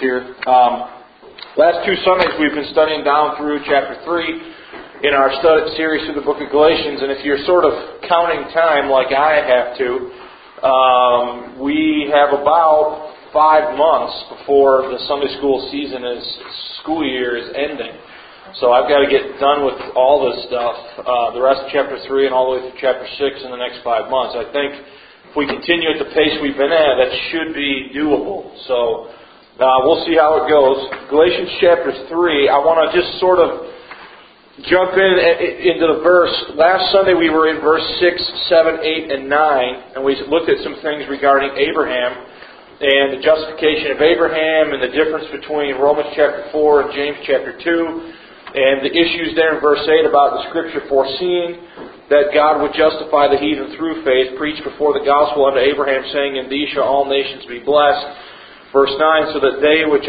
here. Last two Sundays we've been studying down through chapter 3 in our study series through the book of Galatians, and if you're sort of counting time like I have to, we have about 5 months before the Sunday school school year is ending. So I've got to get done with all this stuff, the rest of chapter 3 and all the way through chapter 6 in the next 5 months. I think if we continue at the pace we've been at, that should be doable. So we'll see how it goes. Galatians chapter 3, I want to just sort of jump into the verse. Last Sunday we were in verse 6, 7, 8, and 9, and we looked at some things regarding Abraham and the justification of Abraham and the difference between Romans chapter 4 and James chapter 2. And the issues there in verse 8 about the Scripture foreseeing that God would justify the heathen through faith, preached before the gospel unto Abraham, saying, In thee shall all nations be blessed. Verse 9, so that they which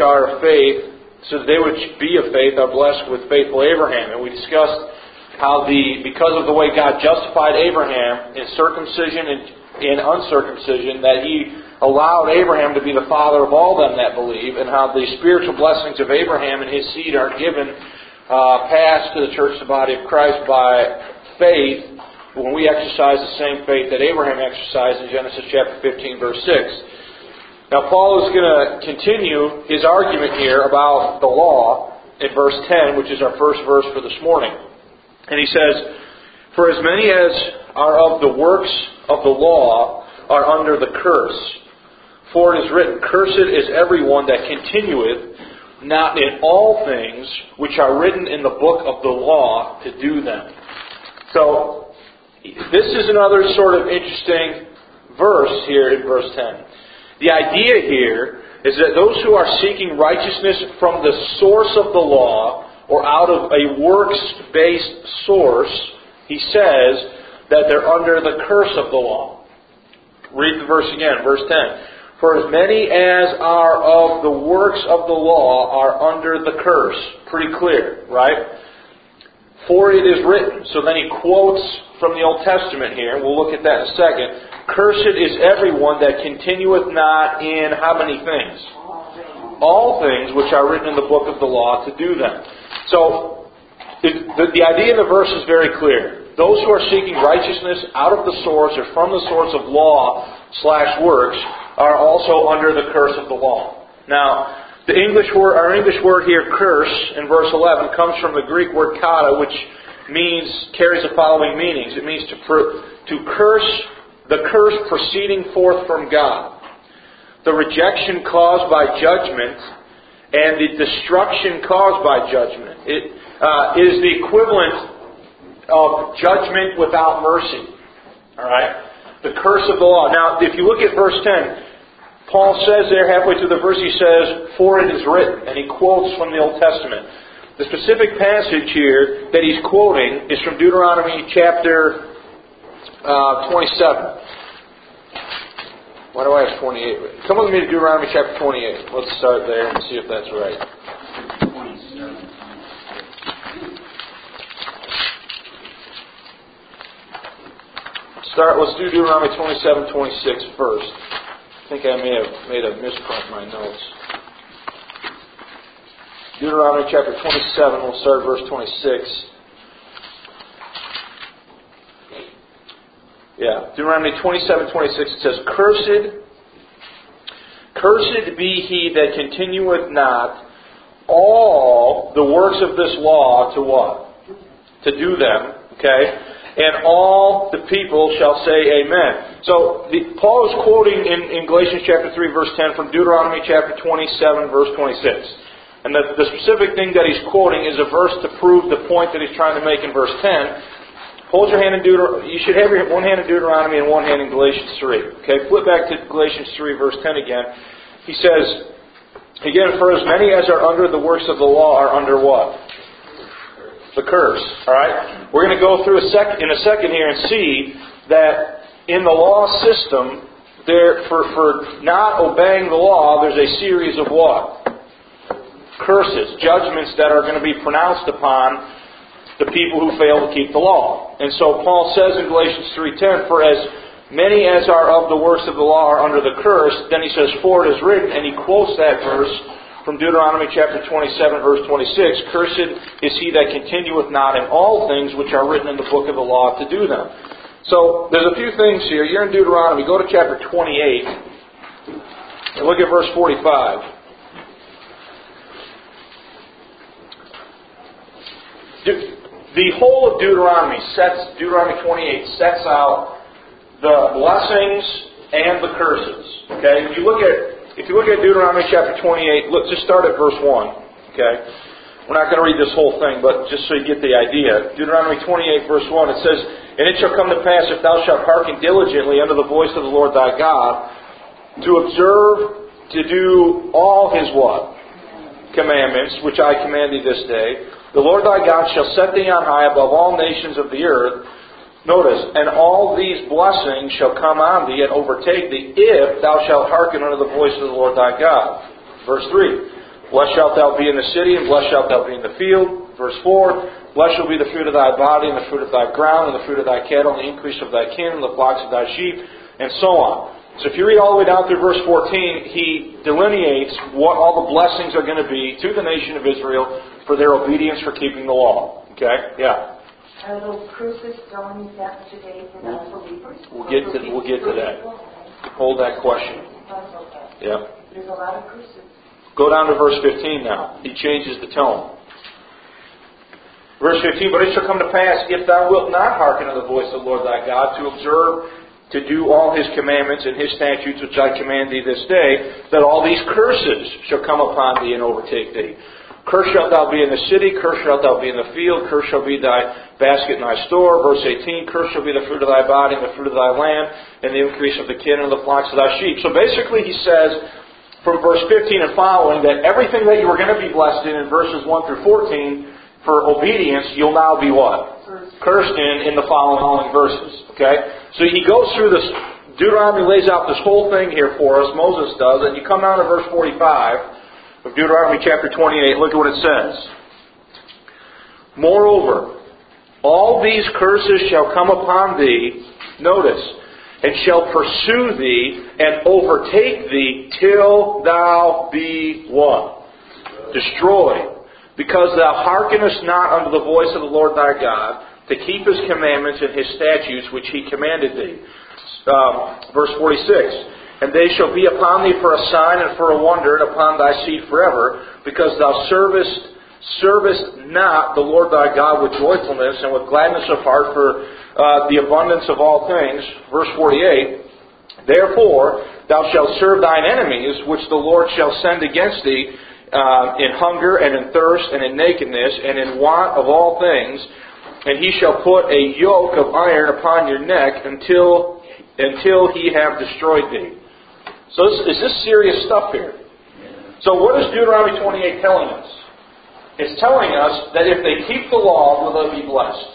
be of faith are blessed with faithful Abraham. And we discussed how because of the way God justified Abraham in circumcision and in uncircumcision, that He allowed Abraham to be the father of all them that believe, and how the spiritual blessings of Abraham and his seed are given passed to the church, the body of Christ, by faith when we exercise the same faith that Abraham exercised in Genesis chapter 15, verse 6. Now, Paul is going to continue his argument here about the law in verse 10, which is our first verse for this morning. And he says, For as many as are of the works of the law are under the curse. For it is written, Cursed is everyone that continueth not in all things which are written in the book of the law to do them. So, this is another sort of interesting verse here in verse 10. The idea here is that those who are seeking righteousness from the source of the law, or out of a works-based source, he says that they're under the curse of the law. Read the verse again, verse 10. For as many as are of the works of the law are under the curse. Pretty clear, right? For it is written. So then he quotes from the Old Testament here. We'll look at that in a second. Cursed is everyone that continueth not in how many things? All things which are written in the book of the law to do them. So the idea in the verse is very clear. Those who are seeking righteousness out of the source or from the source of law/works are also under the curse of the law. Now, our English word here, curse, in verse 11, comes from the Greek word kata, which carries the following meanings. It means to curse, the curse proceeding forth from God, the rejection caused by judgment, and the destruction caused by judgment. It is the equivalent of judgment without mercy. All right? The curse of the law. Now, if you look at verse 10, Paul says there halfway through the verse, he says, For it is written, and he quotes from the Old Testament. The specific passage here that he's quoting is from Deuteronomy chapter 27. Why do I have 28? Come with me to Deuteronomy chapter 28. Let's start there and see if that's right. Let's do Deuteronomy 27:26 first. I think I may have made a misprint in my notes. Deuteronomy chapter 27, we'll start verse 26. Yeah, Deuteronomy 27:26, it says, Cursed be he that continueth not all the works of this law to what? To do them, okay? And all the people shall say amen. So Paul is quoting in Galatians chapter 3 verse 10 from Deuteronomy chapter 27 verse 26. And the specific thing that he's quoting is a verse to prove the point that he's trying to make in verse 10. Hold your hand in Deuteronomy. You should have your one hand in Deuteronomy and one hand in Galatians 3. Okay, flip back to Galatians 3 verse 10 again. He says, again, for as many as are under the works of the law are under what? The curse. All right? We're going to go through in a second here and see that in the law system, for not obeying the law, there's a series of what? Curses, judgments that are going to be pronounced upon the people who fail to keep the law. And so Paul says in Galatians 3:10, For as many as are of the works of the law are under the curse. Then he says, For it is written, and he quotes that verse from Deuteronomy chapter 27, verse 26, "Cursed is he that continueth not in all things which are written in the book of the law to do them." So, there's a few things here. You're in Deuteronomy. Go to chapter 28 and look at verse 45. The whole of Deuteronomy 28 sets out the blessings and the curses. Okay? If you look at Deuteronomy chapter 28, just start at verse 1. Okay? We're not going to read this whole thing, but just so you get the idea. Deuteronomy 28, verse 1, it says, "And it shall come to pass, if thou shalt hearken diligently unto the voice of the Lord thy God, to observe to do all His" what? "Commandments, which I command thee this day. The Lord thy God shall set thee on high above all nations of the earth." Notice, "And all these blessings shall come on thee and overtake thee, if thou shalt hearken unto the voice of the Lord thy God." Verse 3, "Blessed shalt thou be in the city, and blessed shalt thou be in the field." Verse 4, "Blessed shall be the fruit of thy body, and the fruit of thy ground, and the fruit of thy cattle, and the increase of thy kin, and the flocks of thy sheep," and so on. So if you read all the way down through verse 14, he delineates what all the blessings are going to be to the nation of Israel for their obedience for keeping the law. Okay? Yeah. Are those curses still in effect today for non-believers? We'll get to that. Hold that question. Yeah. There's a lot of curses. Go down to verse 15 now. He changes the tone. Verse 15, "But it shall come to pass, if thou wilt not hearken to the voice of the Lord thy God, to observe to do all His commandments and His statutes which I command thee this day, that all these curses shall come upon thee and overtake thee. Cursed shalt thou be in the city, cursed shalt thou be in the field, cursed shall be thy basket and thy store." Verse 18, "Cursed shall be the fruit of thy body and the fruit of thy land, and the increase of the kin and the flocks of thy sheep." So basically he says, from verse 15 and following, that everything that you were going to be blessed in verses 1 through 14, for obedience, you'll now be what? Cursed in the following verses. Okay? So he goes through this, Deuteronomy lays out this whole thing here for us, Moses does, and you come down to verse 45 of Deuteronomy chapter 28, look at what it says. "Moreover, all these curses shall come upon thee," notice, "and shall pursue thee and overtake thee till thou be" what? "Destroyed. Because thou hearkenest not unto the voice of the Lord thy God, to keep His commandments and His statutes which He commanded thee." Verse 46, "And they shall be upon thee for a sign and for a wonder, and upon thy seed forever, because thou servest not the Lord thy God with joyfulness and with gladness of heart for the abundance of all things." Verse 48, "Therefore thou shalt serve thine enemies, which the Lord shall send against thee, in hunger and in thirst and in nakedness and in want of all things, and He shall put a yoke of iron upon your neck until He have destroyed thee." So is this serious stuff here? So what is Deuteronomy 28 telling us? It's telling us that if they keep the law, will they be blessed?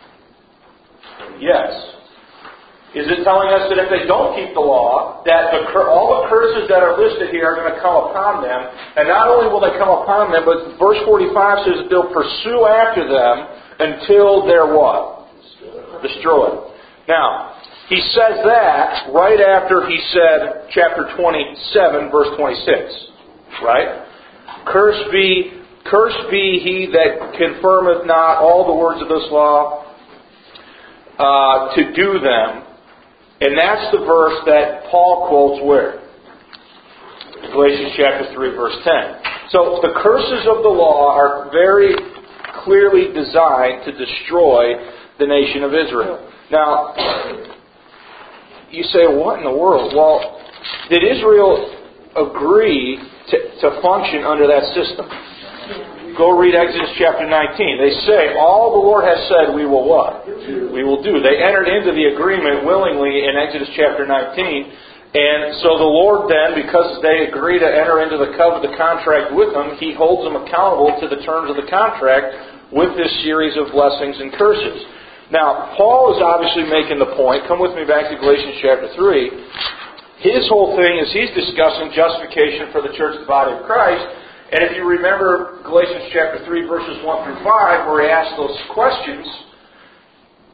Yes. Is it telling us that if they don't keep the law, that all the curses that are listed here are going to come upon them? And not only will they come upon them, but verse 45 says that they'll pursue after them until they're what? Destroyed. Now, he says that right after he said chapter 27, verse 26. Right? Cursed be he that confirmeth not all the words of this law to do them. And that's the verse that Paul quotes where? Galatians chapter 3, verse 10. So the curses of the law are very clearly designed to destroy the nation of Israel. Now, you say, what in the world? Well, did Israel agree to function under that system? Go read Exodus chapter 19. They say, all the Lord has said, we will what? We will do. They entered into the agreement willingly in Exodus chapter 19. And so the Lord then, because they agree to enter into the contract with Him, He holds them accountable to the terms of the contract with this series of blessings and curses. Now, Paul is obviously making the point. Come with me back to Galatians chapter 3. His whole thing is he's discussing justification for the church, the body of Christ. And if you remember Galatians chapter 3, verses 1 through 5, where he asks those questions,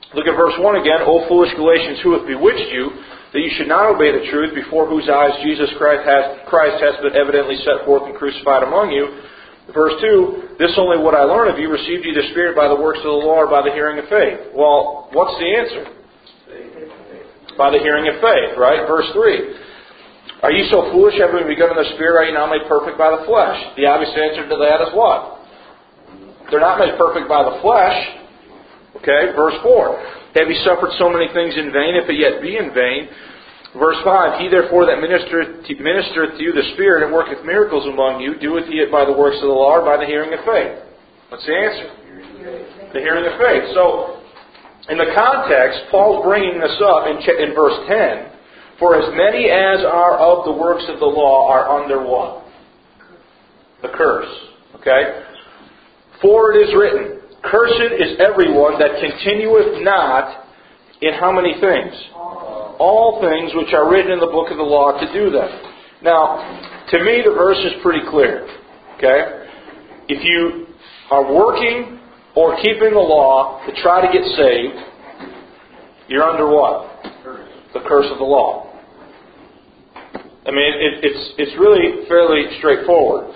Look at verse 1 again. O foolish Galatians, who hath bewitched you, that you should not obey the truth, before whose eyes Jesus Christ has been evidently set forth and crucified among you. Verse 2, this only would I learn of you, received ye the Spirit by the works of the law or by the hearing of faith? Well, what's the answer? By the hearing of faith, right? Verse 3. Are ye so foolish, having begun in the Spirit, are ye now made perfect by the flesh? The obvious answer to that is what? They're not made perfect by the flesh. Okay, verse 4. Have ye suffered so many things in vain, if it yet be in vain? Verse 5, he therefore that ministereth to you the Spirit and worketh miracles among you, doeth he it by the works of the law or by the hearing of faith? What's the answer? The hearing of faith. So, in the context, Paul's bringing this up in verse 10. For as many as are of the works of the law are under what? The curse. Okay? For it is written, cursed is everyone that continueth not in how many things? All things which are written in the book of the law to do them. Now, to me the verse is pretty clear. Okay? If you are working or keeping the law to try to get saved, you're under what? The curse of the law. I mean, it's really fairly straightforward.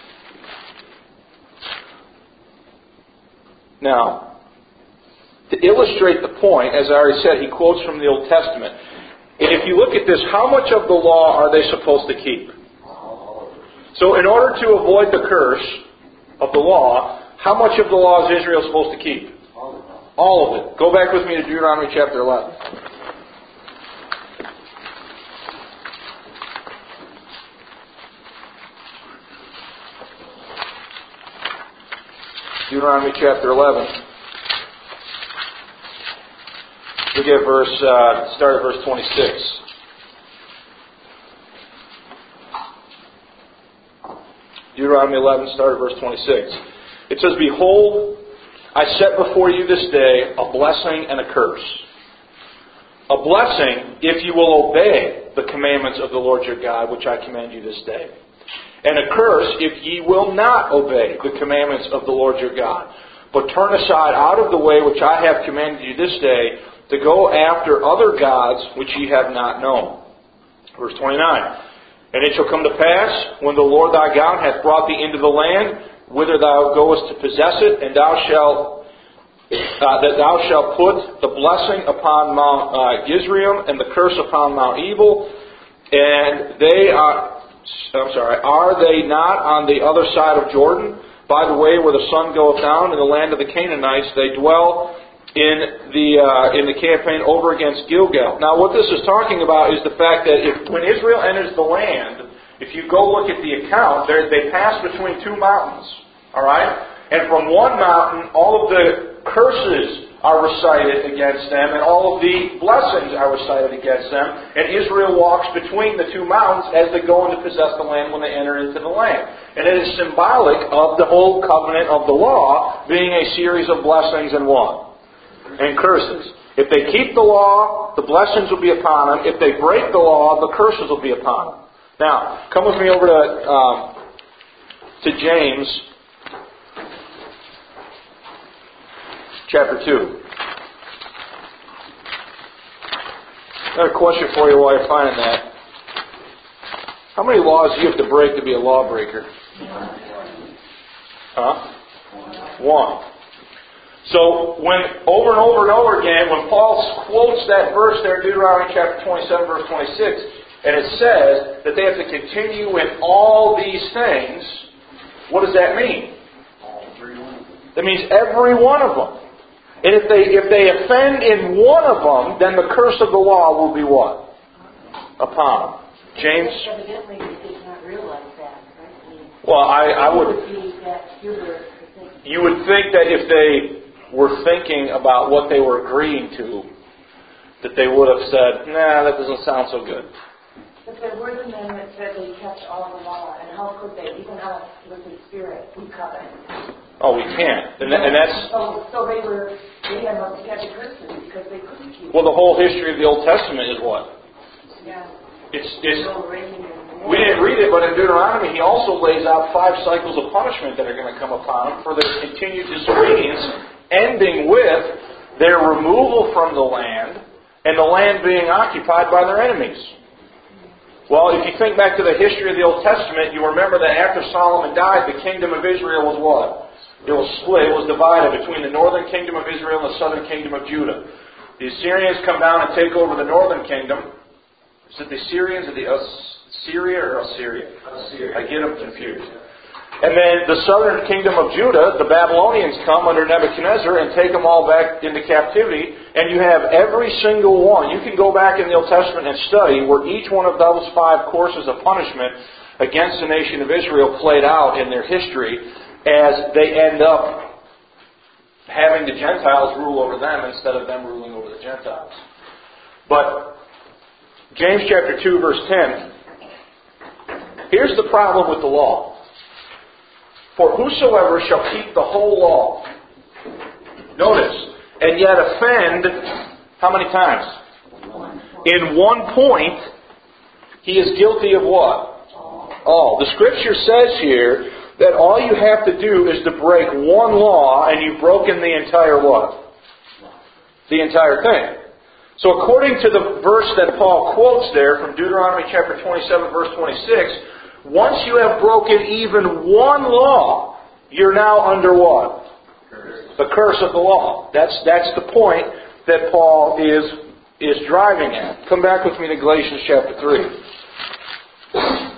Now, to illustrate the point, as I already said, he quotes from the Old Testament. And if you look at this, how much of the law are they supposed to keep? So in order to avoid the curse of the law, how much of the law is Israel supposed to keep? All of it. Go back with me to Deuteronomy chapter 11. Deuteronomy chapter 11. Look at start at verse 26. Deuteronomy 11, start at verse 26. It says, behold, I set before you this day a blessing and a curse. A blessing if you will obey the commandments of the Lord your God, which I command you this day. And a curse if ye will not obey the commandments of the Lord your God, but turn aside out of the way which I have commanded you this day, to go after other gods which ye have not known. Verse 29. And it shall come to pass, when the Lord thy God hath brought thee into the land, whither thou goest to possess it, and that thou shalt put the blessing upon Mount Gizrim, and the curse upon Mount Ebal, and are they not on the other side of Jordan, by the way where the sun goeth down, in the land of the Canaanites? They dwell in the campaign over against Gilgal. Now, what this is talking about is the fact that when Israel enters the land, if you go look at the account, they pass between two mountains. All right, and from one mountain, all of the curses are recited against them, and all of the blessings are recited against them. And Israel walks between the two mountains as they go in to possess the land when they enter into the land. And it is symbolic of the whole covenant of the law being a series of blessings and what? And curses. If they keep the law, the blessings will be upon them. If they break the law, the curses will be upon them. Now, come with me over to James chapter 2. Another question for you while you're finding that. How many laws do you have to break to be a lawbreaker? Huh? One. So, when over and over and over again, when Paul quotes that verse there in Deuteronomy chapter 27, verse 26, and it says that they have to continue in all these things, what does that mean? That means every one of them. And if they offend in one of them, then the curse of the law will be what? Upon them. James? Evidently, they did not realize that, right? Well, I would... You would think that if they were thinking about what they were agreeing to, that they would have said, nah, that doesn't sound so good. But there were the men that said they kept all the law, and how could they, even us with the Spirit, we covet? Oh, we can't. And that's... So they had the curses because they couldn't keep. Well, the whole history of the Old Testament is what? Yeah. We didn't read it, but in Deuteronomy, he also lays out 5 cycles of punishment that are going to come upon them for their continued disobedience, ending with their removal from the land, and the land being occupied by their enemies. Well, if you think back to the history of the Old Testament, you remember that after Solomon died, the kingdom of Israel was what? It was split. It was divided between the northern kingdom of Israel and the southern kingdom of Judah. The Assyrians come down and take over the northern kingdom. Is it the Assyrians or the Assyria or Assyria? Assyria. I get them confused. And then the southern kingdom of Judah, the Babylonians come under Nebuchadnezzar and take them all back into captivity. And you have every single one. You can go back in the Old Testament and study where each one of those 5 courses of punishment against the nation of Israel played out in their history as they end up having the Gentiles rule over them instead of them ruling over the Gentiles. But James chapter 2 verse 10, here's the problem with the law. For whosoever shall keep the whole law, notice, and yet offend, how many times? In one point, he is guilty of what? All. The Scripture says here that all you have to do is to break one law and you've broken the entire what? The entire thing. So according to the verse that Paul quotes there from Deuteronomy chapter 27 verse 26, once you have broken even one law, you're now under what? The curse of the law. That's the point that Paul is driving at. Come back with me to Galatians chapter 3. I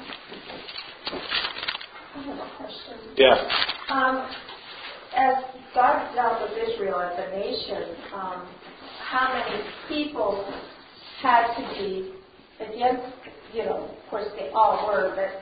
have a question. Yeah. As God dealt with Israel as a nation, how many people had to be against, of course they all were, but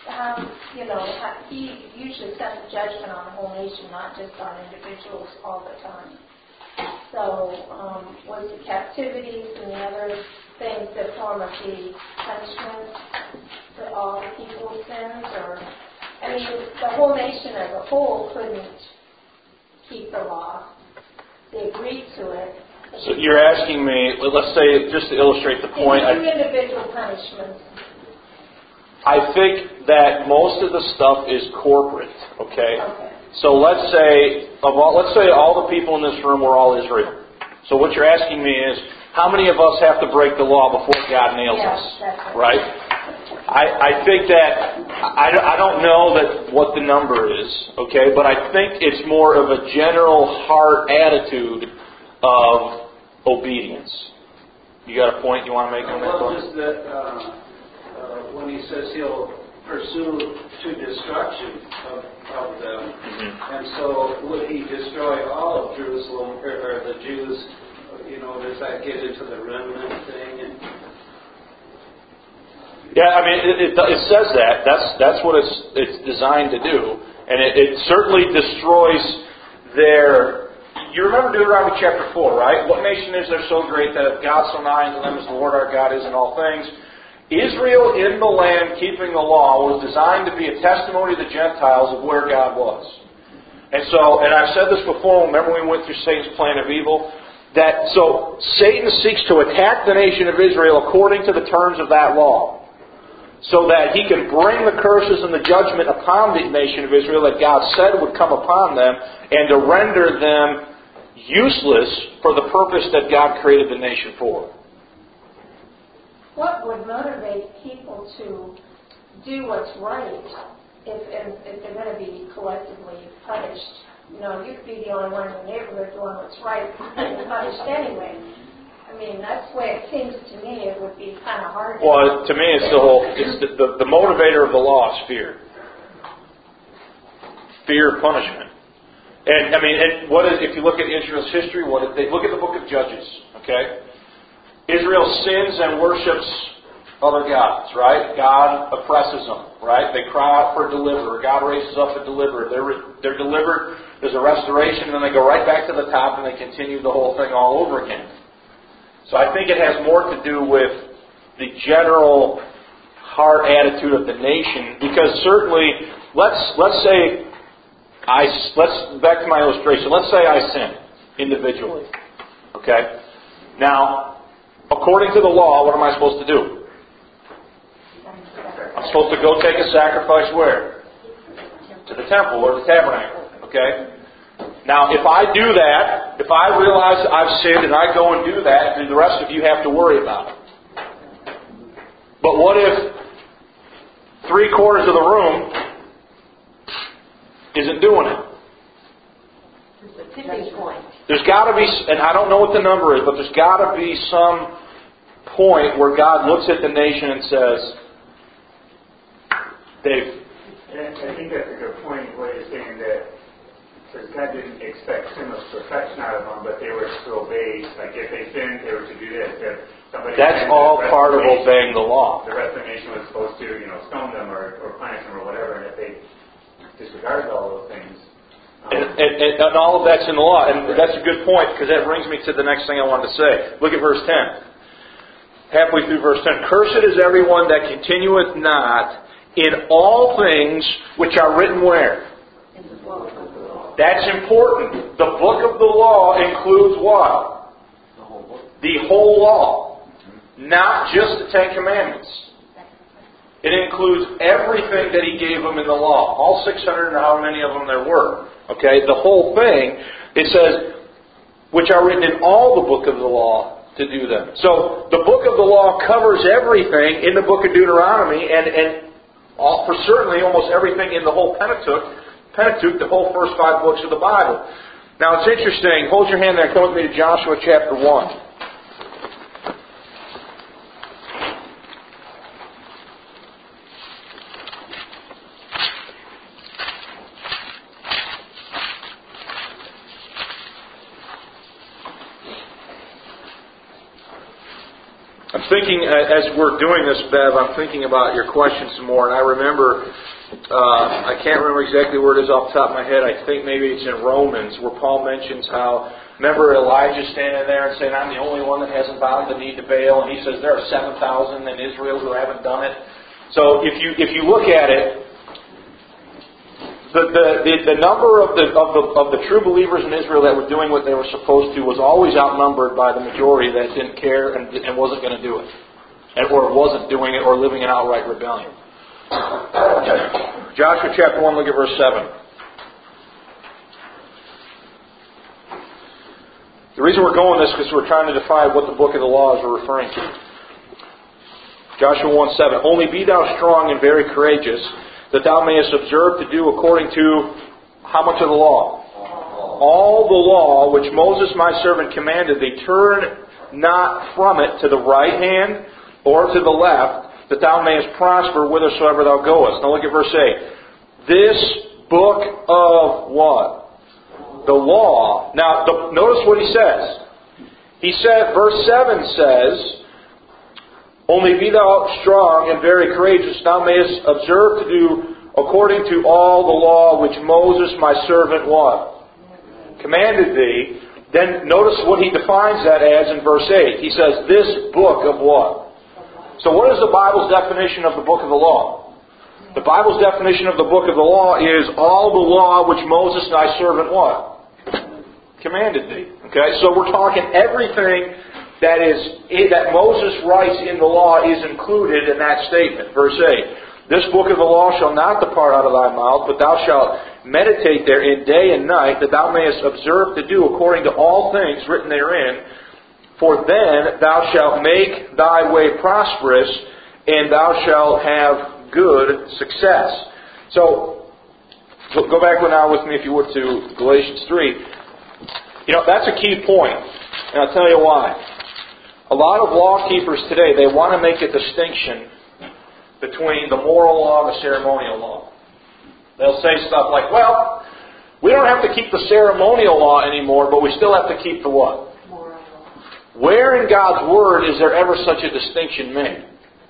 he usually sent the judgment on the whole nation, not just on individuals all the time. So was the captivities and the other things that form of the punishment for all the people's sins? Or, the whole nation as a whole couldn't keep the law. They agreed to it. So you're asking me, let's say, just to illustrate the point. Individual punishments. I think that most of the stuff is corporate, okay? So let's say all the people in this room were all Israel. So what you're asking me is, how many of us have to break the law before God nails us? Right? I think that, I don't know that what the number is, okay? But I think it's more of a general heart attitude of obedience. You got a point you want to make on that one? Just that when he says he'll pursue to destruction of them, and so would he destroy all of Jerusalem or the Jews? Does that get into the remnant thing? Yeah, it says that. That's what it's designed to do, and it certainly destroys their. You remember Deuteronomy chapter 4, right? What nation is there so great that if God so nigh unto them as the Lord our God is in all things? Israel in the land keeping the law was designed to be a testimony to the Gentiles of where God was. And I've said this before, remember we went through Satan's plan of evil? So Satan seeks to attack the nation of Israel according to the terms of that law, so that he can bring the curses and the judgment upon the nation of Israel that God said would come upon them, and to render them useless for the purpose that God created the nation for. What would motivate people to do what's right if they're going to be collectively punished? You could be the only one in the neighborhood doing what's right and you're punished anyway. That's the way it seems to me. It would be kind of hard. Well, to me, it's the motivator of the law is fear. Fear of punishment. And if you look at Israel's history, look at the book of Judges, okay? Israel sins and worships other gods, right? God oppresses them, right? They cry out for a deliverer. God raises up a deliverer. They're delivered. There's a restoration, and then they go right back to the top and they continue the whole thing all over again. So I think it has more to do with the general heart attitude of the nation, because certainly, let's back to my illustration. Let's say I sin individually, okay? Now, according to the law, what am I supposed to do? I'm supposed to go take a sacrifice where? To the temple or the tabernacle. Okay? Now, if I do that, if I realize I've sinned and I go and do that, then the rest of you have to worry about it. But what if 3/4 of the room isn't doing it? It's a tipping point. There's got to be, and I don't know what the number is, but there's got to be some point where God looks at the nation and says, Dave. And I think that's a good point, what you're saying, that because God didn't expect sinless perfection out of them, but they were to obey. Like if they sinned, they were to do this. If somebody That's sinned, all part of obeying the law. The rest of the nation was supposed to, stone them or punish them or whatever. And if they disregarded all those things. And all of that's in the law. And that's a good point, because that brings me to the next thing I wanted to say. Look at verse 10. Halfway through verse 10. Cursed is everyone that continueth not in all things which are written where? That's important. The book of the law includes what? The whole law. Not just the Ten Commandments. It includes everything that He gave them in the law. All 600 and how many of them there were. Okay, the whole thing. It says, which are written in all the book of the law to do them. So, the book of the law covers everything in the book of Deuteronomy and for certainly almost everything in the whole Pentateuch, the whole first 5 books of the Bible. Now, it's interesting. Hold your hand there and come with me to Joshua chapter 1. I'm thinking, as we're doing this, Bev, I'm thinking about your question some more, and I remember, I can't remember exactly where it is off the top of my head. I think maybe it's in Romans, where Paul mentions how, remember Elijah standing there and saying, I'm the only one that hasn't bowed the knee to Baal, and he says there are 7,000 in Israel who haven't done it. So if you look at it, the number of the true believers in Israel that were doing what they were supposed to was always outnumbered by the majority that didn't care and wasn't going to do it, or wasn't doing it, or living in outright rebellion. Joshua chapter 1, look at verse 7. The reason we're going this is because we're trying to define what the book of the law is referring to. Joshua 1:7. Only be thou strong and very courageous, that thou mayest observe to do according to how much of the law? All the law which Moses my servant commanded thee. Turn not from it to the right hand or to the left, that thou mayest prosper whithersoever thou goest. Now look at verse 8. This book of what? The law. Now notice what he says. He said, verse 7 says, only be thou strong and very courageous, thou mayest observe to do according to all the law which Moses my servant what? Commanded thee. Then notice what he defines that as in verse 8. He says, this book of what? So what is the Bible's definition of the book of the law? The Bible's definition of the book of the law is all the law which Moses thy servant what? Commanded thee. Okay, so we're talking everything that Moses writes in the law is included in that statement. Verse 8. This book of the law shall not depart out of thy mouth, but thou shalt meditate therein day and night, that thou mayest observe to do according to all things written therein. For then thou shalt make thy way prosperous, and thou shalt have good success. So, go back now with me, if you would, to Galatians 3. That's a key point, and I'll tell you why. A lot of law keepers today, they want to make a distinction between the moral law and the ceremonial law. They'll say stuff like, well, we don't have to keep the ceremonial law anymore, but we still have to keep the what? Moral law. Where in God's Word is there ever such a distinction made?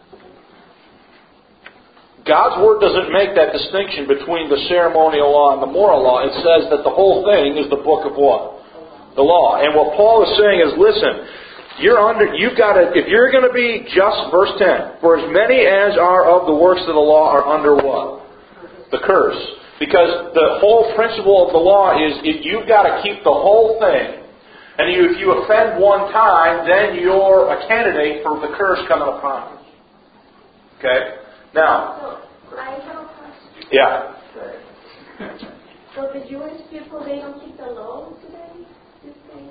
God's Word doesn't make that distinction between the ceremonial law and the moral law. It says that the whole thing is the book of what? The law. And what Paul is saying is, listen, if you're going to be just, verse 10, for as many as are of the works of the law are under what? The curse. Because the whole principle of the law is you've got to keep the whole thing. And if you offend one time, then you're a candidate for the curse coming upon you. Okay? Now. So, I have a question. Yeah. So the Jewish people, they don't keep the law today? You think?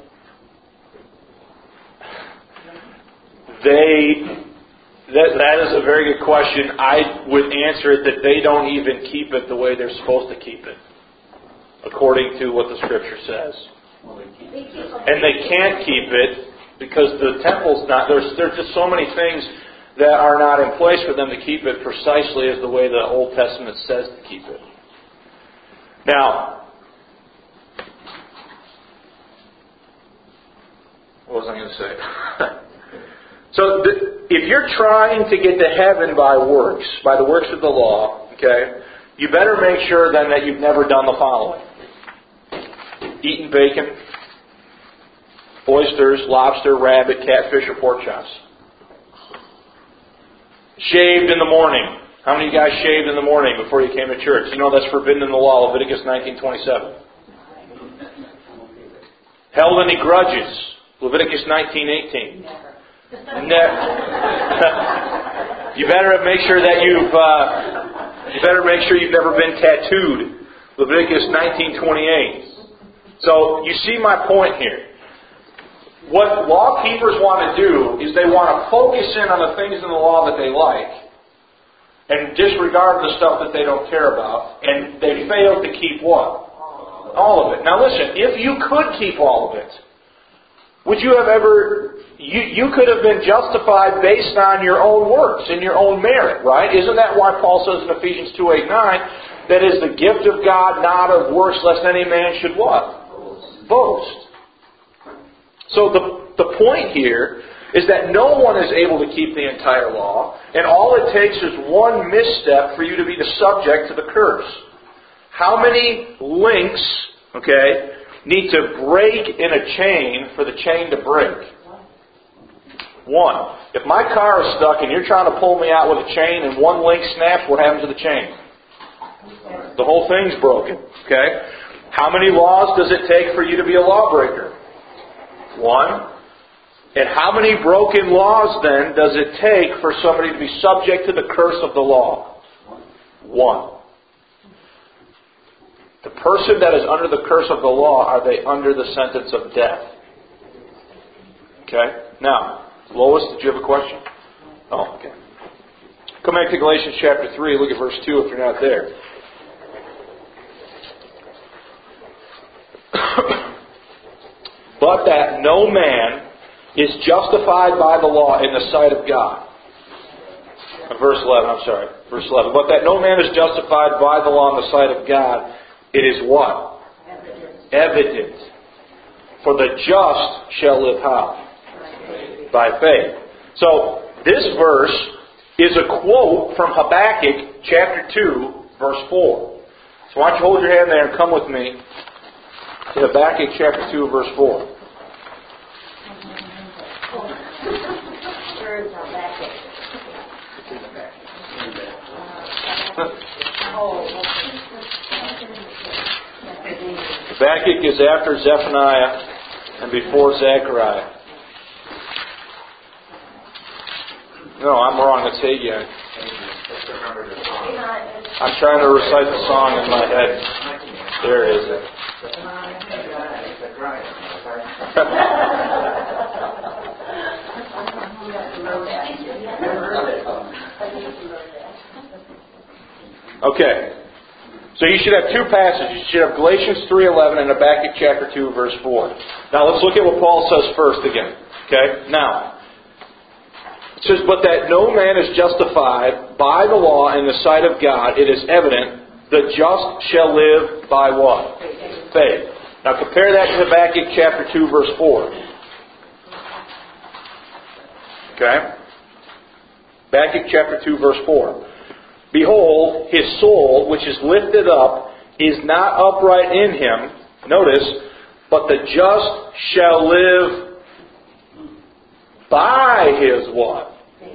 That is a very good question. I would answer it that they don't even keep it the way they're supposed to keep it, according to what the Scripture says. And they can't keep it because the temple's not. There's just so many things that are not in place for them to keep it precisely as the way the Old Testament says to keep it. Now, what was I going to say? So, if you're trying to get to heaven by the works of the law, okay, you better make sure then that you've never done the following: eaten bacon, oysters, lobster, rabbit, catfish, or pork chops. Shaved in the morning. How many of you guys shaved in the morning before you came to church? You know that's forbidden in the law, Leviticus 19:27. Held any grudges? Leviticus 19:18. Never. You better make sure that you've never been tattooed. Leviticus 19:28. So you see my point here. What law keepers want to do is they want to focus in on the things in the law that they like and disregard the stuff that they don't care about, and they fail to keep what? All of it. Now listen, if you could keep all of it, would you have ever... You could have been justified based on your own works and your own merit, right? Isn't that why Paul says in Ephesians 2:8-9, that is the gift of God, not of works, lest any man should what? Boast. So the point here is that no one is able to keep the entire law, and all it takes is one misstep for you to be the subject to the curse. How many links, need to break in a chain for the chain to break? One. If my car is stuck and you're trying to pull me out with a chain and one link snaps, what happens to the chain? The whole thing's broken. How many laws does it take for you to be a lawbreaker? One. And how many broken laws then does it take for somebody to be subject to the curse of the law? One. The person that is under the curse of the law, are they under the sentence of death? Now, Lois, did you have a question? Oh, okay. Come back to Galatians chapter 3, look at verse 2 if you're not there. But that no man is justified by the law in the sight of God. Verse 11. But that no man is justified by the law in the sight of God, it is what? Evident. For the just shall live how? By faith. So, this verse is a quote from Habakkuk chapter 2, verse 4. So why don't you hold your hand there and come with me to Habakkuk chapter 2, verse 4. Habakkuk is after Zephaniah and before Zechariah. No, I'm wrong. It's Haggai. I'm trying to recite the song in my head. There it is. Okay. So you should have two passages. You should have Galatians 3:11 and Habakkuk chapter 2, verse 4. Now let's look at what Paul says first again. Now, it says, but that no man is justified by the law in the sight of God, it is evident, the just shall live by what? Faith. Now compare that to Habakkuk chapter 2, verse 4. Habakkuk chapter 2, verse 4. Behold, his soul, which is lifted up, is not upright in him. Notice, but the just shall live by his what?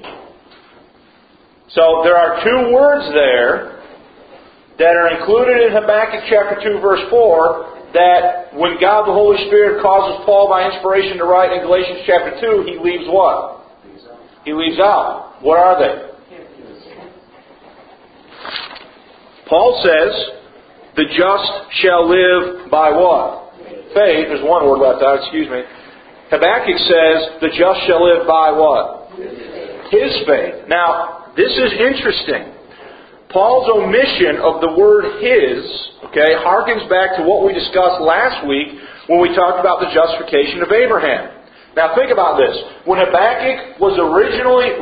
So there are two words there that are included in Habakkuk chapter 2, verse 4, that when God the Holy Spirit causes Paul by inspiration to write in Galatians chapter 2, he leaves what? He leaves out. What are they? Paul says the just shall live by what? Faith. There's one word left out, excuse me. Habakkuk says, the just shall live by what? His faith. Now, this is interesting. Paul's omission of the word his, harkens back to what we discussed last week when we talked about the justification of Abraham. Now think about this. When Habakkuk originally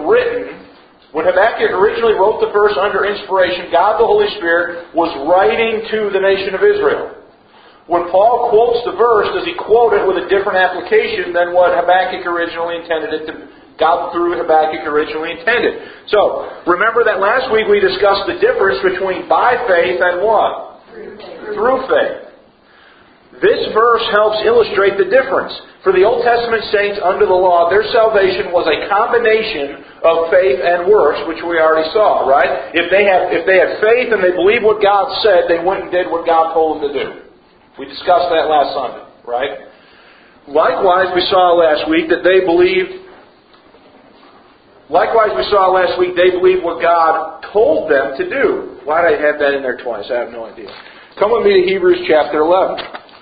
wrote the verse under inspiration, God the Holy Spirit was writing to the nation of Israel. When Paul quotes the verse, does he quote it with a different application than what Habakkuk originally intended it to? God through Habakkuk originally intended. So, remember that last week we discussed the difference between by faith and what? Through faith. This verse helps illustrate the difference. For the Old Testament saints under the law, their salvation was a combination of faith and works, which we already saw, right? If they had faith and they believed what God said, they went and did what God told them to do. We discussed that last Sunday, right? Likewise, we saw last week they believed what God told them to do. Why did I have that in there twice? I have no idea. Come with me to Hebrews chapter 11.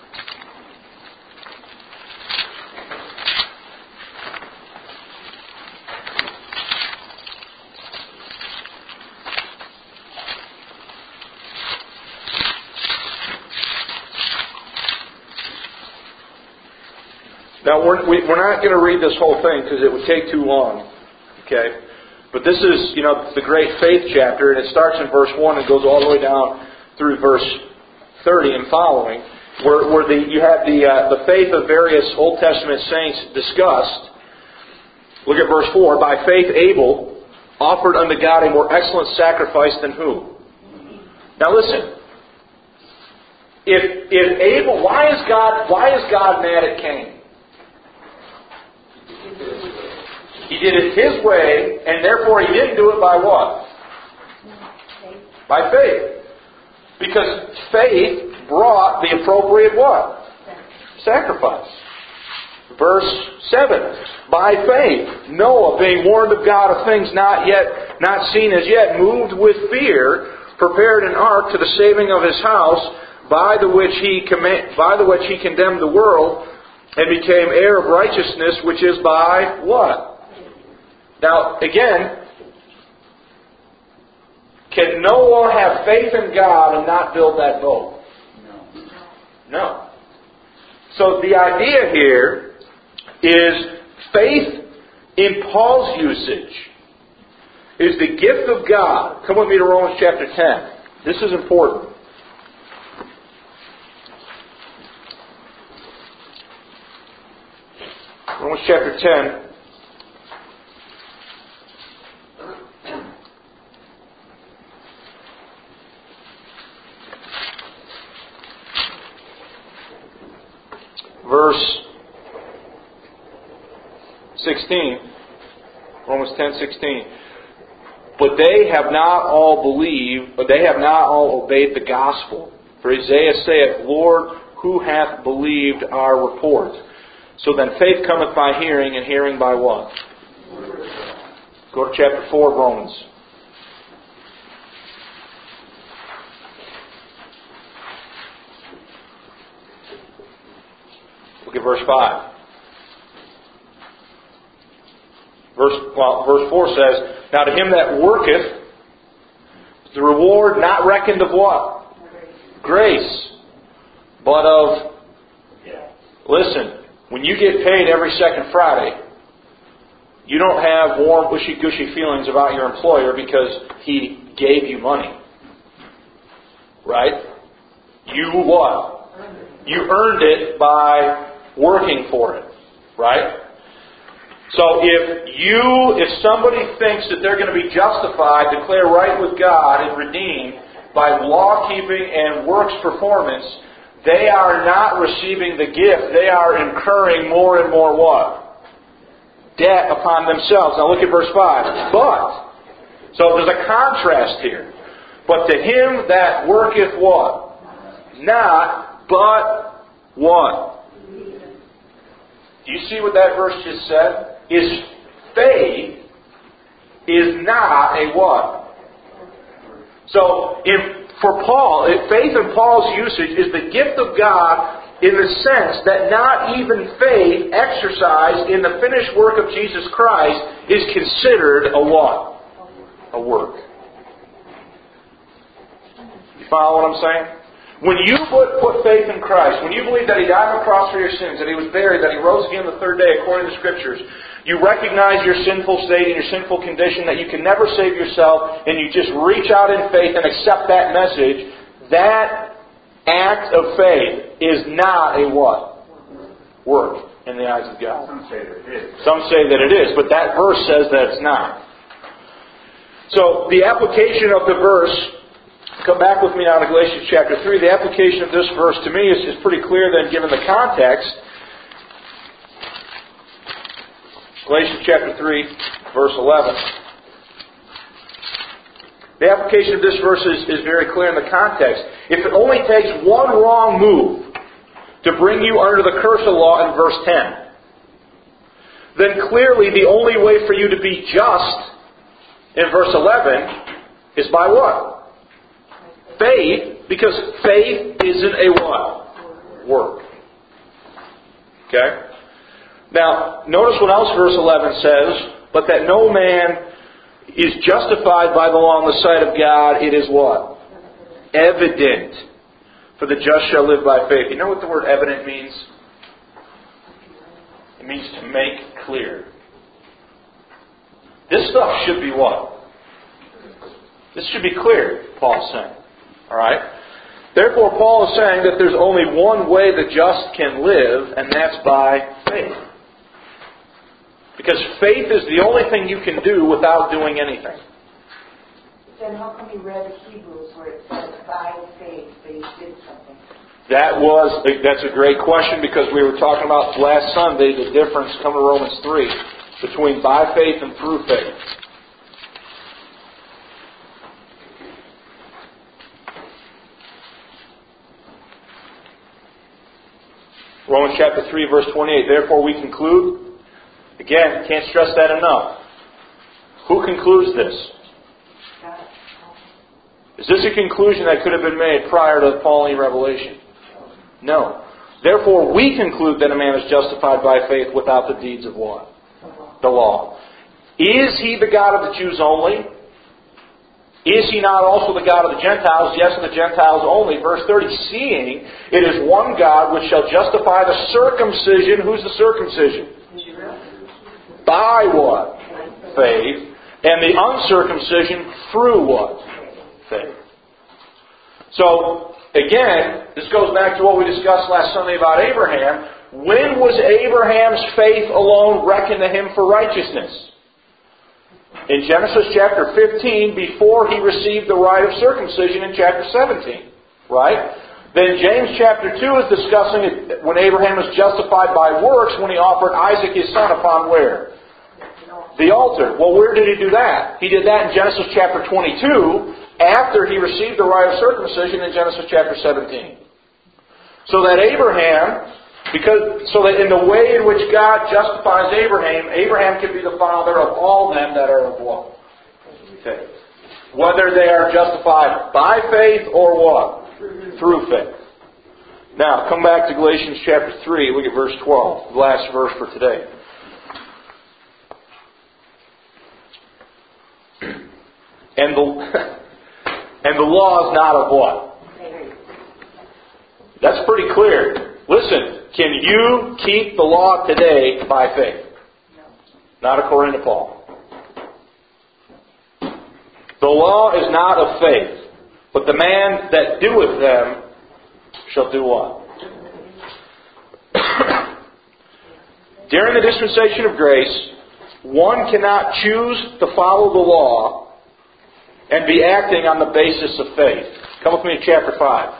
Now, we're not going to read this whole thing because it would take too long. Okay? But this is, the great faith chapter, and it starts in verse 1 and goes all the way down through verse 30 and following, where you have the faith of various Old Testament saints discussed. Look at verse 4. By faith Abel offered unto God a more excellent sacrifice than who? Now listen. If Abel, why is God mad at Cain? He did it his way, and therefore he didn't do it by what? By faith. Because faith brought the appropriate what? Sacrifice. Verse 7. By faith, Noah, being warned of God of things not seen as yet, moved with fear, prepared an ark to the saving of his house, by the which he condemned the world, and became heir of righteousness, which is by what? Now, again, can Noah have faith in God and not build that boat? No. So the idea here is faith in Paul's usage is the gift of God. Come with me to Romans chapter 10. This is important. Romans chapter 10. Verse 16. Romans 10:16. But they have not all believed, but they have not all obeyed the gospel. For Isaiah saith, Lord, who hath believed our report? So then faith cometh by hearing, and hearing by what? Go to chapter 4 of Romans. Look at verse 5. Verse 4 says, Now to him that worketh, the reward not reckoned of what? Grace. But of... Listen, when you get paid every second Friday, you don't have warm, wishy-gushy feelings about your employer because he gave you money. Right? You what? You earned it by working for it. Right? So if somebody thinks that they're going to be justified, declare right with God, and redeemed by law-keeping and works performance, they are not receiving the gift. They are incurring more and more what? Debt upon themselves. Now look at verse 5. But, so there's a contrast here. But to him that worketh what? Not, but what? Do you see what that verse just said? Is faith is not a what? So, for Paul, faith in Paul's usage is the gift of God in the sense that not even faith exercised in the finished work of Jesus Christ is considered a what? A work. You follow what I'm saying? When you put faith in Christ, when you believe that He died on the cross for your sins, that He was buried, that He rose again the third day according to the Scriptures, you recognize your sinful state and your sinful condition, that you can never save yourself, and you just reach out in faith and accept that message, that act of faith is not a what? Work in the eyes of God. Some say that it is. Some say that it is, but that verse says that it's not. So the application of the verse, come back with me now to Galatians chapter 3. The application of this verse to me is pretty clear then given the context. Galatians chapter 3, verse 11. The application of this verse is very clear in the context. If it only takes one wrong move to bring you under the curse of law in verse 10, then clearly the only way for you to be just in verse 11 is by what? Faith, because faith isn't a what? Work. Okay? Now, notice what else verse 11 says, but that no man is justified by the law in the sight of God, it is what? Evident. For the just shall live by faith. You know what the word evident means? It means to make clear. This stuff should be what? This should be clear, Paul's saying. Alright? Therefore, Paul is saying that there's only one way the just can live, and that's by faith. Because faith is the only thing you can do without doing anything. Then how come you read Hebrews where it says by faith they did something? That's a great question, because we were talking about last Sunday the difference, come to Romans 3, between by faith and through faith. Romans chapter 3, verse 28. Therefore we conclude, again, can't stress that enough. Who concludes this? Is this a conclusion that could have been made prior to the Pauline revelation? No. Therefore we conclude that a man is justified by faith without the deeds of what? The law. Is He the God of the Jews only? Is He not also the God of the Gentiles? Yes, of the Gentiles only. Verse 30, seeing it is one God which shall justify the circumcision. Who's the circumcision? By what? Faith. And the uncircumcision through what? Faith. So, again, this goes back to what we discussed last Sunday about Abraham. When was Abraham's faith alone reckoned to him for righteousness? In Genesis chapter 15, before he received the rite of circumcision in chapter 17. Right? Then James chapter 2 is discussing it when Abraham was justified by works when he offered Isaac his son upon where? The altar. Well, where did he do that? He did that in Genesis chapter 22 after he received the rite of circumcision in Genesis chapter 17. So that in the way in which God justifies Abraham, Abraham can be the father of all them that are of what? Faith. Whether they are justified by faith or what? Through faith. Now, come back to Galatians chapter 3, look at verse 12, the last verse for today. And the law is not of what? That's pretty clear. Listen, can you keep the law today by faith? Not according to Paul. The law is not of faith, but the man that doeth them shall do what? During the dispensation of grace, one cannot choose to follow the law and be acting on the basis of faith. Come with me to chapter 5.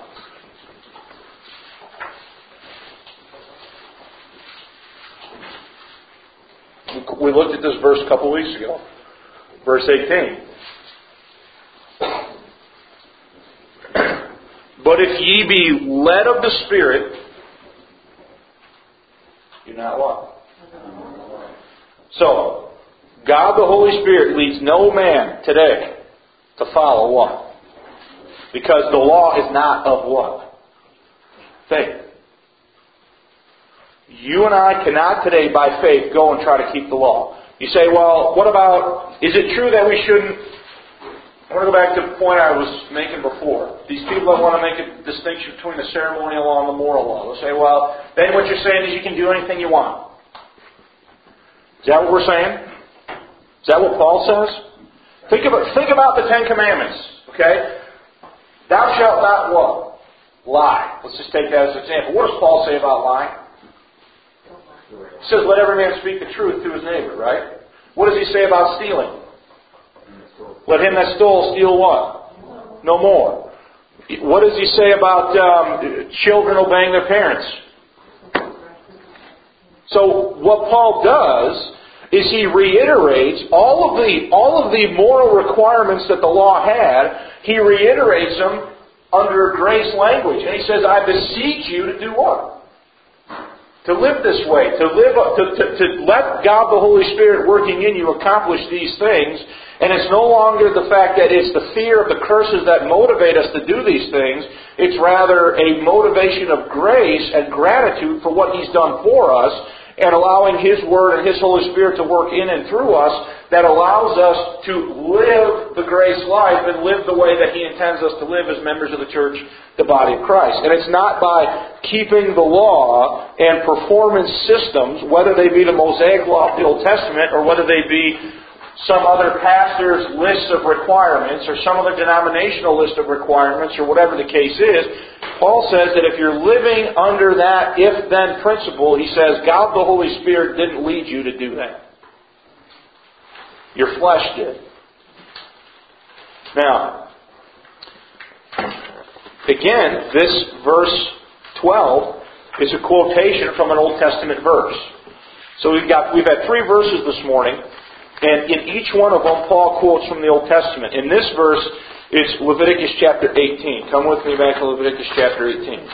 We looked at this verse a couple weeks ago. Verse 18. But if ye be led of the Spirit, do not what? So, God the Holy Spirit leads no man today to follow what? Because the law is not of what? Faith. You and I cannot today, by faith, go and try to keep the law. You say, well, what about, is it true that we shouldn't, I want to go back to the point I was making before. These people that want to make a distinction between the ceremonial law and the moral law. They'll say, well, then what you're saying is you can do anything you want. Is that what we're saying? Is that what Paul says? Think about the Ten Commandments, okay? Thou shalt not what? Lie. Let's just take that as an example. What does Paul say about lying? He says, let every man speak the truth to his neighbor, right? What does he say about stealing? Let him that stole steal what? No more. What does he say about children obeying their parents? So what Paul does is he reiterates all of the moral requirements that the law had. He reiterates them under grace language, and he says, "I beseech you to do what? To live this way, to let God the Holy Spirit working in you accomplish these things." And it's no longer the fact that it's the fear of the curses that motivate us to do these things. It's rather a motivation of grace and gratitude for what He's done for us, and allowing His Word and His Holy Spirit to work in and through us that allows us to live the grace life and live the way that He intends us to live as members of the church, the body of Christ. And it's not by keeping the law and performance systems, whether they be the Mosaic Law of the Old Testament or whether they be some other pastor's list of requirements or some other denominational list of requirements or whatever the case is. Paul says that if you're living under that if-then principle, he says God the Holy Spirit didn't lead you to do that. Your flesh did. Now, again, this verse 12 is a quotation from an Old Testament verse. So we've had 3 verses this morning. And in each one of them, Paul quotes from the Old Testament. In this verse, it's Leviticus chapter 18. Come with me back to Leviticus chapter 18.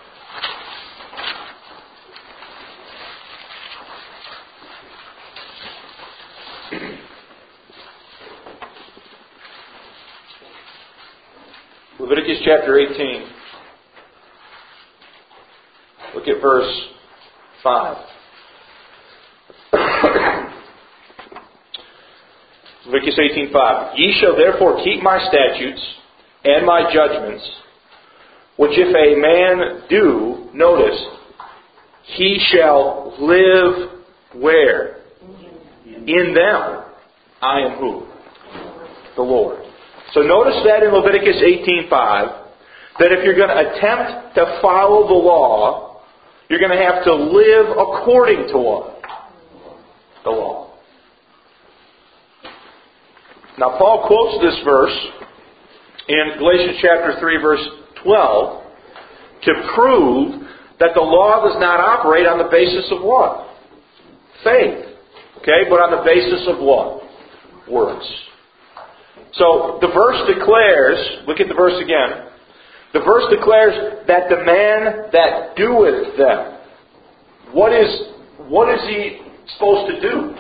Leviticus chapter 18. Look at verse 5. Leviticus 18:5. Ye shall therefore keep my statutes and my judgments, which if a man do, notice, he shall live where? In them. I am who? The Lord. So notice that in Leviticus 18:5, that if you're going to attempt to follow the law, you're going to have to live according to what? The law. Now, Paul quotes this verse in Galatians chapter 3, verse 12, to prove that the law does not operate on the basis of what? Faith. Okay, but on the basis of what? Works. So, the verse declares, look at the verse again, the verse declares that the man that doeth them, what is he supposed to do?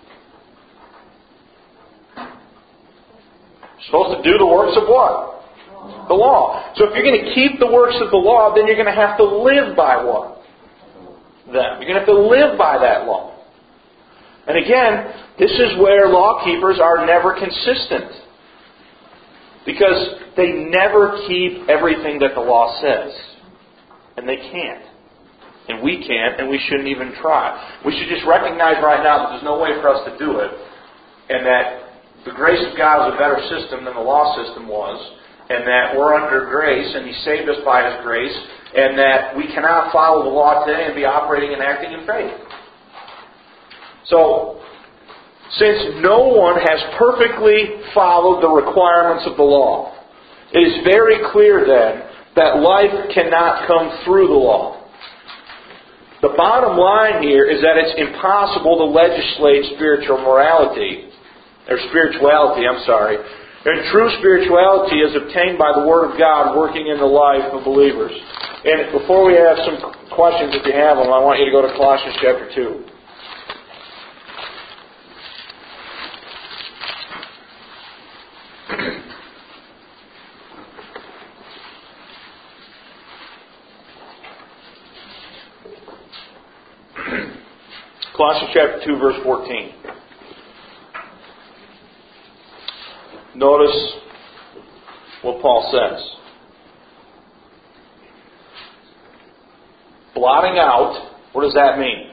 Supposed to do the works of what? The law. So if you're going to keep the works of the law, then you're going to have to live by what? Them. You're going to have to live by that law. And again, this is where law keepers are never consistent. Because they never keep everything that the law says. And they can't. And we can't, and we shouldn't even try. We should just recognize right now that there's no way for us to do it, and that the grace of God is a better system than the law system was, and that we're under grace, and He saved us by His grace, and that we cannot follow the law today and be operating and acting in faith. So, since no one has perfectly followed the requirements of the law, it is very clear then that life cannot come through the law. The bottom line here is that it's impossible to legislate spiritual morality. Or spirituality, And true spirituality is obtained by the Word of God working in the life of believers. And before we have some questions, if you have them, I want you to go to Colossians chapter 2. Colossians chapter 2, verse 14. Notice what Paul says. Blotting out, what does that mean?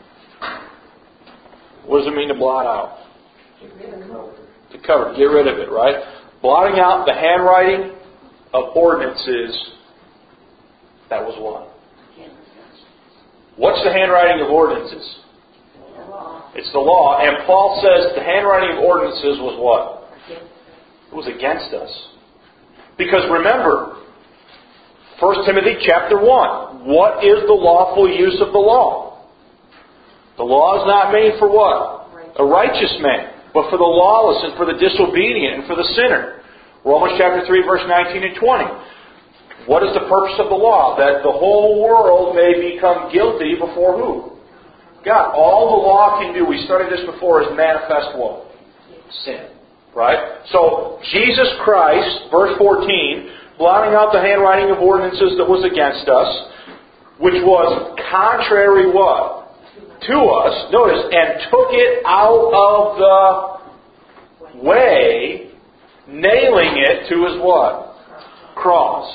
What does it mean to blot out? To cover, get rid of it, right? Blotting out the handwriting of ordinances, that was what? What's the handwriting of ordinances? It's the law. And Paul says the handwriting of ordinances was what? It was against us. Because remember, 1 Timothy chapter 1. What is the lawful use of the law? The law is not made for what? A righteous man, but for the lawless and for the disobedient and for the sinner. Romans chapter 3, verse 19 and 20. What is the purpose of the law? That the whole world may become guilty before who? God. All the law can do, we studied this before, is manifest what? Sin. Right? So, Jesus Christ, verse 14, blotting out the handwriting of ordinances that was against us, which was contrary what? To us. Notice, and took it out of the way, nailing it to His what? Cross.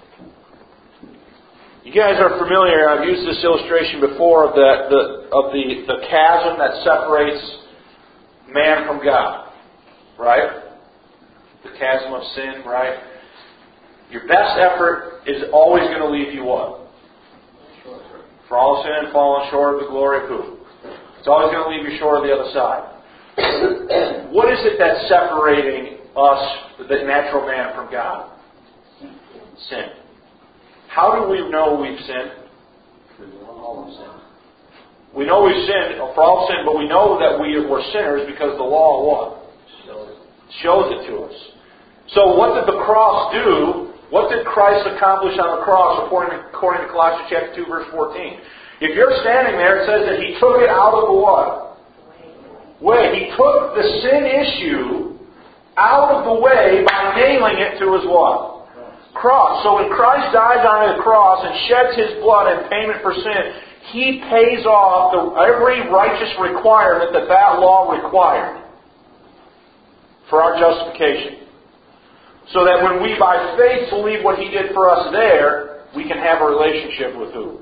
You guys are familiar, I've used this illustration before, of the chasm that separates man from God. Right? The chasm of sin, right? Your best effort is always going to leave you what? For all sin and fallen short of the glory of who? It's always going to leave you short of the other side. What is it that's separating us, the natural man, from God? Sin. How do we know we've sinned? We know we've sinned, for all sin, but we know that we were sinners because the law what? Shows it to us. So what did the cross do? What did Christ accomplish on the cross according to Colossians chapter 2, verse 14? If you're standing there, it says that He took it out of the what? Way. He took the sin issue out of the way by nailing it to His what? Cross. So when Christ dies on the cross and sheds His blood in payment for sin, He pays off every righteous requirement that law required for our justification. So that when we by faith believe what He did for us there, we can have a relationship with who?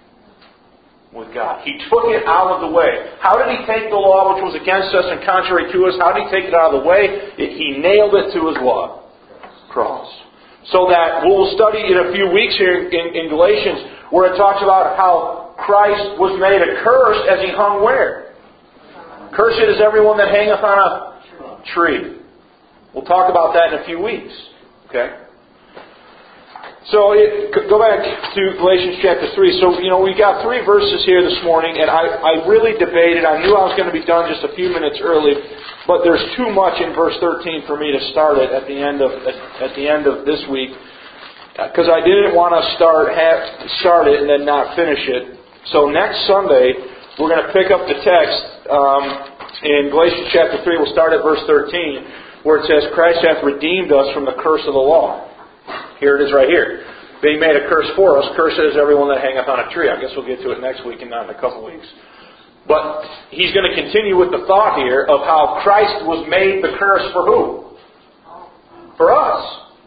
With God. He took it out of the way. How did He take the law which was against us and contrary to us? How did He take it out of the way? He nailed it to His what? Cross. So that we'll study in a few weeks here in Galatians, where it talks about how Christ was made a curse as He hung where? Cursed is everyone that hangeth on a tree. We'll talk about that in a few weeks. Okay? So, go back to Galatians chapter 3. So, we got 3 verses here this morning, and I really debated. I knew I was going to be done just a few minutes early, but there's too much in verse 13 for me to start it at the end of this week, because I didn't want to start it and then not finish it. So, next Sunday, we're going to pick up the text in Galatians chapter 3. We'll start at verse 13. Where it says, Christ hath redeemed us from the curse of the law. Here it is right here. Being made a curse for us, cursed is everyone that hangeth on a tree. I guess we'll get to it next week and not in a couple weeks. But he's going to continue with the thought here of how Christ was made the curse for who? For us.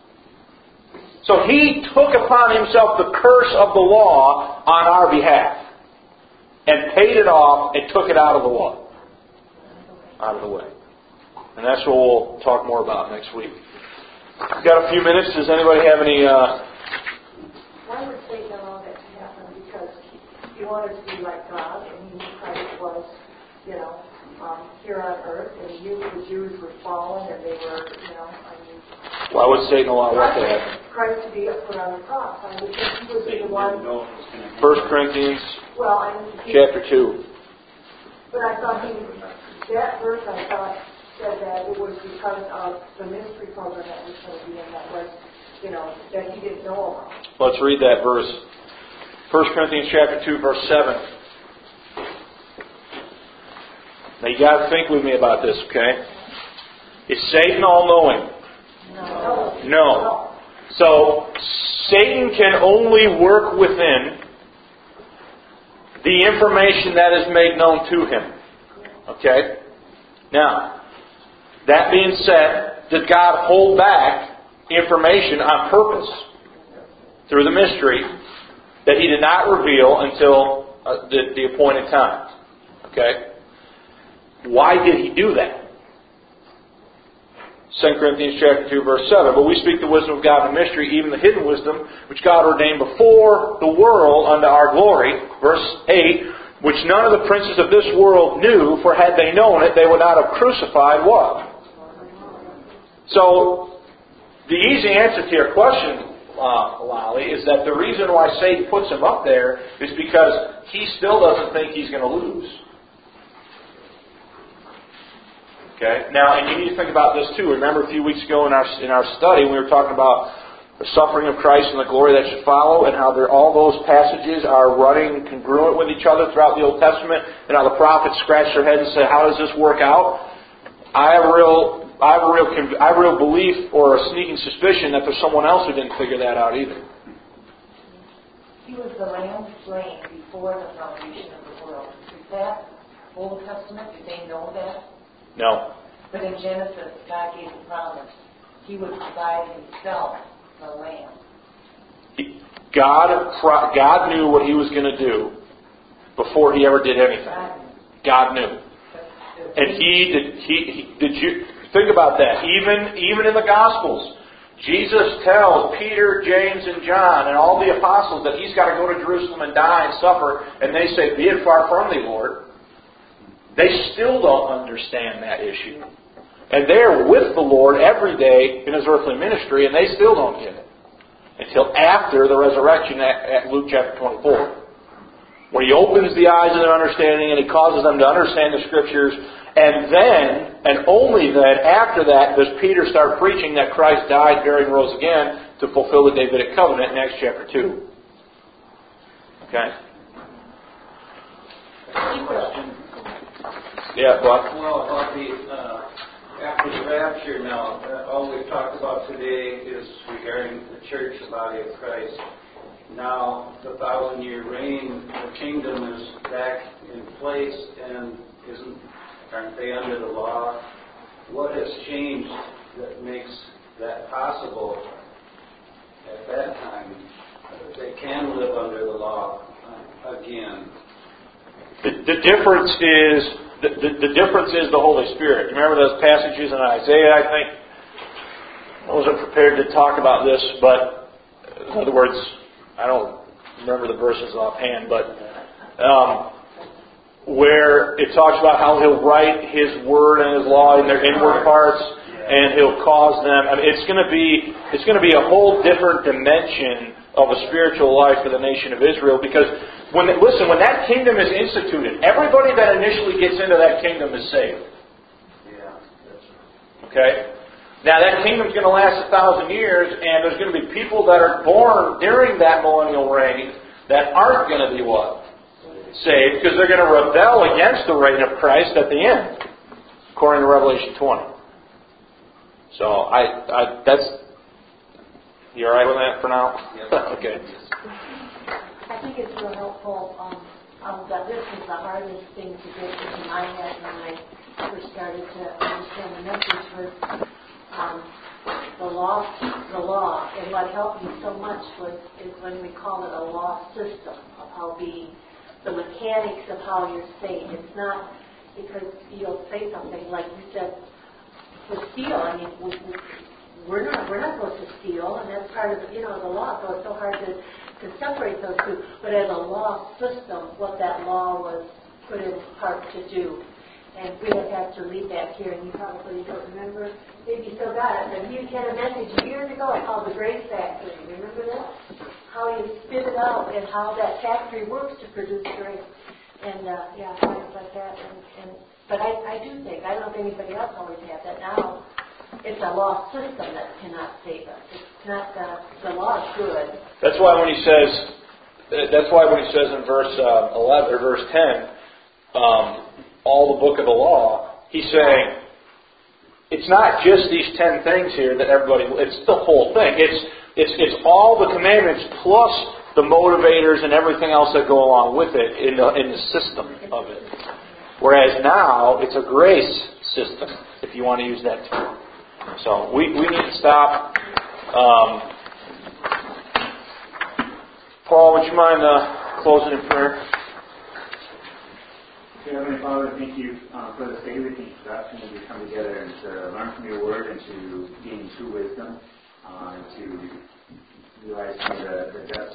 So He took upon Himself the curse of the law on our behalf. And paid it off and took it out of the law. Out of the way. And that's what we'll talk more about next week. We've got a few minutes. Does anybody have any... Why would Satan allow that to happen? Because He wanted to be like God, and He knew Christ was, here on earth, and He knew the Jews were fallen, and they were, Why would Satan allow what to happen? Christ to be put on the cross. I would think He would be the one... 1 Corinthians chapter 2. But I thought that verse, said that it was because of the ministry program that was going to be in, that was, that He didn't know about. Let's read that verse. 1 Corinthians chapter 2, verse 7. Now you got to think with me about this, okay? Is Satan all-knowing? No. So, Satan can only work within the information that is made known to him. Okay? Now, that being said, did God hold back information on purpose through the mystery that He did not reveal until the appointed time? Okay? Why did He do that? 2 Corinthians chapter 2, verse 7. But we speak the wisdom of God in mystery, even the hidden wisdom, which God ordained before the world unto our glory. Verse 8. Which none of the princes of this world knew, for had they known it, they would not have crucified what? So, the easy answer to your question, Lolly, is that the reason why Satan puts him up there is because he still doesn't think he's going to lose. Okay. Now, and you need to think about this too. Remember a few weeks ago in our study, we were talking about the suffering of Christ and the glory that should follow, and how all those passages are running congruent with each other throughout the Old Testament, and how the prophets scratch their heads and say, "How does this work out?" I have a real belief or a sneaking suspicion that there's someone else who didn't figure that out either. He was the lamb slain before the foundation of the world. Is that Old Testament? Did they know that? No. But in Genesis, God gave the promise. He would provide Himself the lamb. God knew what He was going to do before He ever did anything. God knew. And He did you think about that? Even in the Gospels, Jesus tells Peter, James, and John, and all the apostles that He's got to go to Jerusalem and die and suffer, and they say, "Be it far from Thee, Lord." They still don't understand that issue. And they're with the Lord every day in His earthly ministry, and they still don't get it. Until after the resurrection at Luke chapter 24. Where He opens the eyes of their understanding and He causes them to understand the Scriptures. And then, and only then, after that, does Peter start preaching that Christ died, buried, and rose again to fulfill the Davidic covenant in Acts chapter 2. Okay? Yeah, Buck? Well, about after the rapture now, all we've talked about today is regarding the church, the body of Christ. Now, the 1,000-year reign, the kingdom is back in place, and aren't they under the law? What has changed that makes that possible at that time? They can live under the law again. The difference is the Holy Spirit. Remember those passages in Isaiah, I think? I wasn't prepared to talk about this, but in other words, I don't remember the verses offhand, but where it talks about how He'll write His Word and His law in their inward parts, and He'll cause them. I mean, it's going to be a whole different dimension of a spiritual life for the nation of Israel, because when that kingdom is instituted, everybody that initially gets into that kingdom is saved. Okay? Now that kingdom's going to last 1,000 years, and there's going to be people that are born during that millennial reign that aren't going to be what? Saved, because they're going to rebel against the reign of Christ at the end, according to Revelation 20. So that's... You alright with that for now? Yep. Okay. I think it's real helpful. That this is the hardest thing to get into my head when I first started to understand the message was the law. And what helped me so much is when we call it a law system of how the mechanics of how you're saved. It's not because you'll say something like you said, to steal. I mean, we're not supposed to steal, and that's part of the law. So it's so hard to separate those two. But as a law system, what that law was put in part to do. And we have had to read that here, and you probably don't remember. Maybe you still got it. But you had a message years ago called the Grace Factory. Remember that? How you spit it out and how that factory works to produce grace. And things like that. But I do think, I don't know if anybody else always had that now. It's a law system that cannot save us. It's not the law is good. That's why when he says in verse 11 or verse 10, all the book of the law, he's saying it's not just these 10 things here that everybody. It's the whole thing. It's all the commandments plus the motivators and everything else that go along with it in the system of it. Whereas now, it's a grace system, if you want to use that term. So we need to stop. Paul, would you mind closing in prayer? Dear Heavenly Father, thank you for this day. Thank you for the opportunity to come together and to learn from your word and to gain true wisdom, to realize some of the depths